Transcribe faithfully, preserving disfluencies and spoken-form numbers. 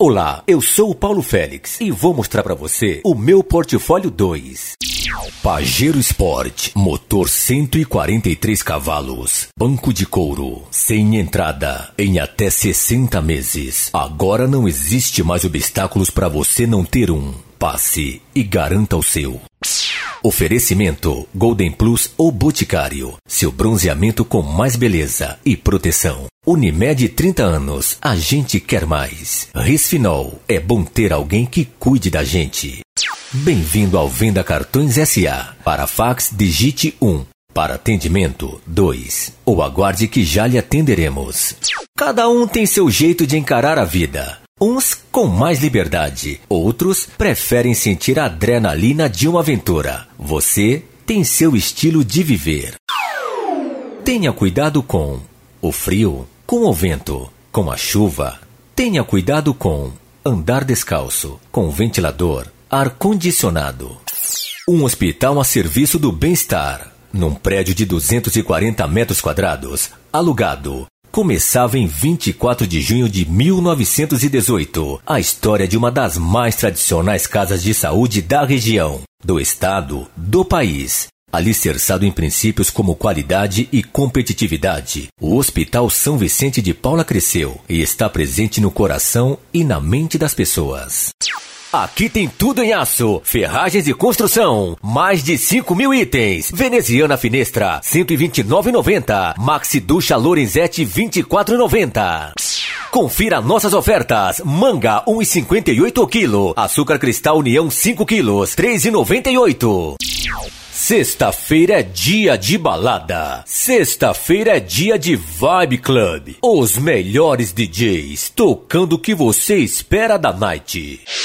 Olá, eu sou o Paulo Félix e vou mostrar para você o meu portfólio dois. Pajero Sport, motor cento e quarenta e três cavalos, banco de couro, sem entrada, em até sessenta meses. Agora não existe mais obstáculos para você não ter um. Passe e garanta o seu. Oferecimento Golden Plus ou Boticário, seu bronzeamento com mais beleza e proteção. Unimed trinta anos, a gente quer mais. Risfinol, é bom ter alguém que cuide da gente. Bem-vindo ao Venda Cartões S A. Para fax, digite um. Para atendimento, dois. Ou aguarde que já lhe atenderemos. Cada um tem seu jeito de encarar a vida. Uns com mais liberdade, outros preferem sentir a adrenalina de uma aventura. Você tem seu estilo de viver. Tenha cuidado com o frio, com o vento, com a chuva. Tenha cuidado com andar descalço, com ventilador, ar-condicionado. Um hospital a serviço do bem-estar, num prédio de duzentos e quarenta metros quadrados, alugado. Começava em vinte e quatro de junho de mil novecentos e dezoito, a história de uma das mais tradicionais casas de saúde da região, do estado, do país. Alicerçado em princípios como qualidade e competitividade, o Hospital São Vicente de Paula cresceu e está presente no coração e na mente das pessoas. Aqui tem tudo em aço, ferragens e construção, mais de cinco mil itens. Veneziana Finestra, cento e vinte e nove reais e noventa centavos. Maxi Ducha Lorenzetti, vinte e quatro reais e noventa centavos. Confira nossas ofertas. Manga, um real e cinquenta e oito centavos o quilo. Açúcar Cristal União, cinco quilos, três reais e noventa e oito centavos. Sexta-feira é dia de balada. Sexta-feira é dia de Vibe Club. Os melhores D Js tocando o que você espera da night.